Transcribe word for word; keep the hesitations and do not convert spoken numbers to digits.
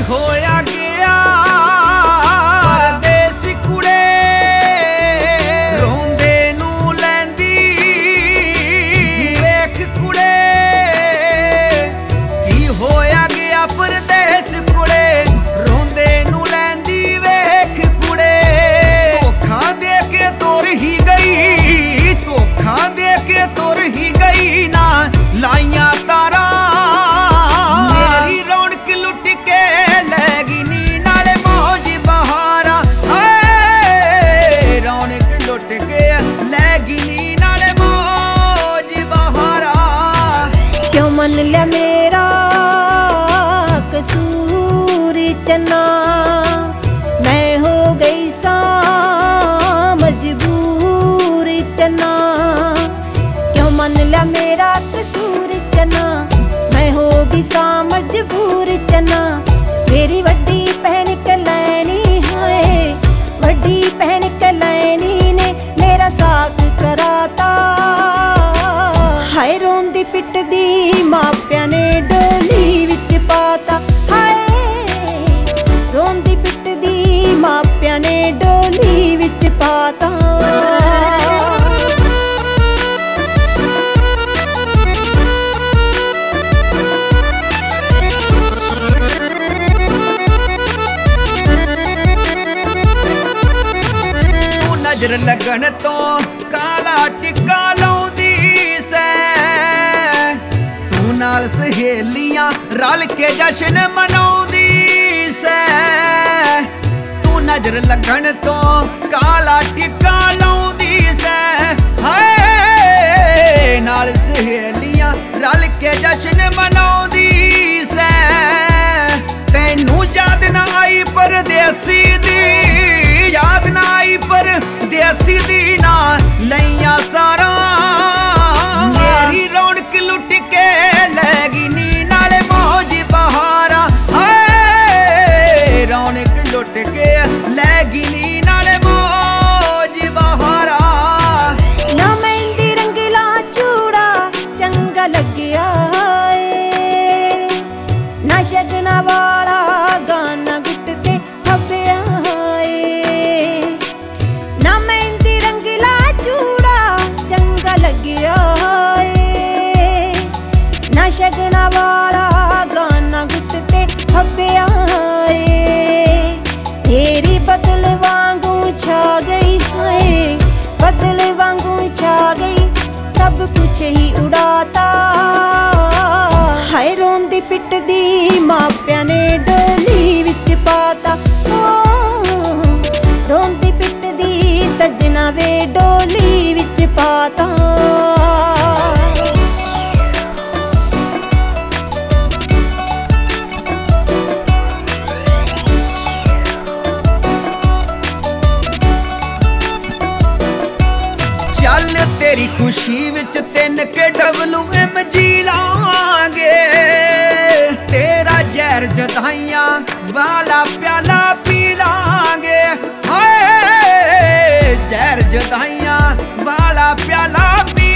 ਹੋਇਆ ਗਿਆ ਪਰਦੇਸ ਕੁੜੇ ਰੋਂਦੇ ਨੂੰ ਲੈਂਦੀ ਵੇਖ ਕੁੜੇ ਕੀ ਹੋਇਆ ਗਿਆ ਪਰਦੇਸ ਕੁੜੇ ਰੋਂਦੇ ਨੂੰ ਲੈਂਦੀ ਵੇਖ ਕੁੜੇ ਧੋਖਾ ਦੇ ਕੇ ਤੁਰ ਹੀ ਗਈ ਧੋਖਾ ਦੇ ਕੇ ਤੁਰ ਹੀ ਗਈ ਨਾ ਲਾਈਆਂ ਤਾਰਾਂ ਮੇਰੀ ਰੌਣਕ ਲੁੱਟ ਕੇ ਲੈ ਗਈ ਨੀ ਨਾਲੇ ਮੌਜ ਬਹਾਰਾਂ ਹਾਏ ਰੌਣਕ ਲੁੱਟ ਕੇ ਲੈ ਗਈ ਨੀ ਨਾਲੇ ਮੌਜ ਬਹਾਰਾਂ ਕਿਉਂ ਮੰਨ ਲਿਆ ਮੇਰਾ ਕਸੂਰ ਚੰਨਾ ਮੈਂ ਹੋ ਗਈ ਸਾਂ ਮਜਬੂਰ ਚੰਨਾ ਕਿਉਂ ਮੰਨ ਲਿਆ ਮੇਰਾ ਕਸੂਰ ਚੰਨਾ ਮੈਂ ਹੋ ਗਈ ਸਾਂ ਮਜਬੂਰ ਚੰਨਾ ਮੇਰੀ ਵੱਡੀ ਭੈਣ ਕਲੈਣੀ ਹੈ ਵੱਡੀ ਭੈਣ ਕਲੈਣੀ ਨੇ ਮੇਰਾ ਸਾਕ ਕਰਾਤਾ ਹਾਏ ਰੋਂਦੀ ਪਿੱਟਦੀ ਮਾਪਿਆਂ ਨੇ ਡੋਲੀ ਵਿੱਚ ਪਾਤਾ ਹਾਏ ਰੋਂਦੀ ਪਿੱਟਦੀ ਮਾਪਿਆਂ ਨੇ ਡੋਲੀ ਵਿੱਚ ਪਾਤਾ ਨਜ਼ਰ ਲੱਗਣ ਤੋਂ ਕਾਲਾ ਟਿੱਕਾ ਲਾਉਂਦੀ ਸੈ ਤੂੰ ਨਾਲ ਸਹੇਲੀਆਂ ਰਲ ਕੇ ਜਸ਼ਨ ਮਨਾਉਂਦੀ ਸੈ ਤੂੰ ਨਜ਼ਰ ਲੱਗਣ ਤੋਂ ਕਾਲਾ ਟਿੱਕਾ ਲਾਉਂਦੀ ਸੈ ਹਾਏ ਨਾਲ ਸਹੇਲੀਆਂ ਰਲ ਕੇ ਜਸ਼ਨ ਮਨਾਉਂਦੀ ਸੈ ਤੈਨੂੰ ਯਾਦ ਨਾ ਆਈ ਪਰਦੇਸੀ ਦੀ ਯਾਦ ਨਾ ਆਈ ਪਰਦੇਸੀ ਦੀ ਨਾ ਲਈਆਂ ਸਾਰਾਂ ਮੇਰੀ ਰੌਣਕ ਲੁੱਟ ਕੇ ਲੈ ਗਈ ਨੀ ਨਾਲੇ ਮੌਜ ਬਹਾਰਾਂ ਹਾਏ ਰੌਣਕ ਲੁੱਟ ਕੇ ਲੈ ਗਈ ਨੀ ਨਾਲੇ ਮੌਜ ਬਹਾਰਾਂ ਨਾ ਮਹਿੰਦੀ ਰੰਗਲਾ ਚੂੜਾ ਚੰਗਾ ਲੱਗਿਆ ਏ ਨਾ ਸ਼ਗਨਾਂ ਵਾਲਾ ਗਾਨਾ ਗੁੱਟ ਤੇ ਫੱਬਿਆ ਏ ਨਾ ਮਹਿੰਦੀ ਰੰਗਲਾ ਚੂੜਾ ਚੰਗਾ ਲੱਗਿਆ ਏ ਨਾ ਸ਼ਗਨਾਂ ਵਾਲਾ ਗਾਨਾ ਗੁੱਟ ਤੇ ਫੱਬਿਆ ਏ ਤੇਰੀ ਬਦਲ ਵਾਂਗੂ ਛਾ ਗਈ ਹੈ ਬਦਲ ਵਾਂਗੂ ਛਾ ਗਈ ਸਭ ਕੁਛ ਹੀ ਉਡਾਤਾ ਹਾਏ ਰੋਂਦੀ ਪਿੱਟਦੀ ਮਾਪਿਆਂ ਨੇ ਡੋਲੀ ਵਿੱਚ ਪਾਤਾ ਰੋਂਦੀ ਪਿੱਟਦੀ ਸੱਜਣਾ ਵੇ ਡੋਲੀ ਵਿੱਚ ਪਾਤਾ ਚੱਲ ਤੇਰੀ ਖੁਸ਼ੀ ਵਿੱਚ ਤਿੰਨ ਕੇ ਡਬਲੂ ਐਮ ਜੀ ਲਾਂਗੇ ਤੇਰਾ ਜ਼ਹਿਰ ਜਦਾਈਆਂ ਵਾਲਾ ਪਿਆਲਾ ਪੀ ਲਾਂਗੇ ਹਾਏ ਜ਼ਹਿਰ ਜਦਾਈਆਂ ਵਾਲਾ ਪਿਆਲਾ ਪੀ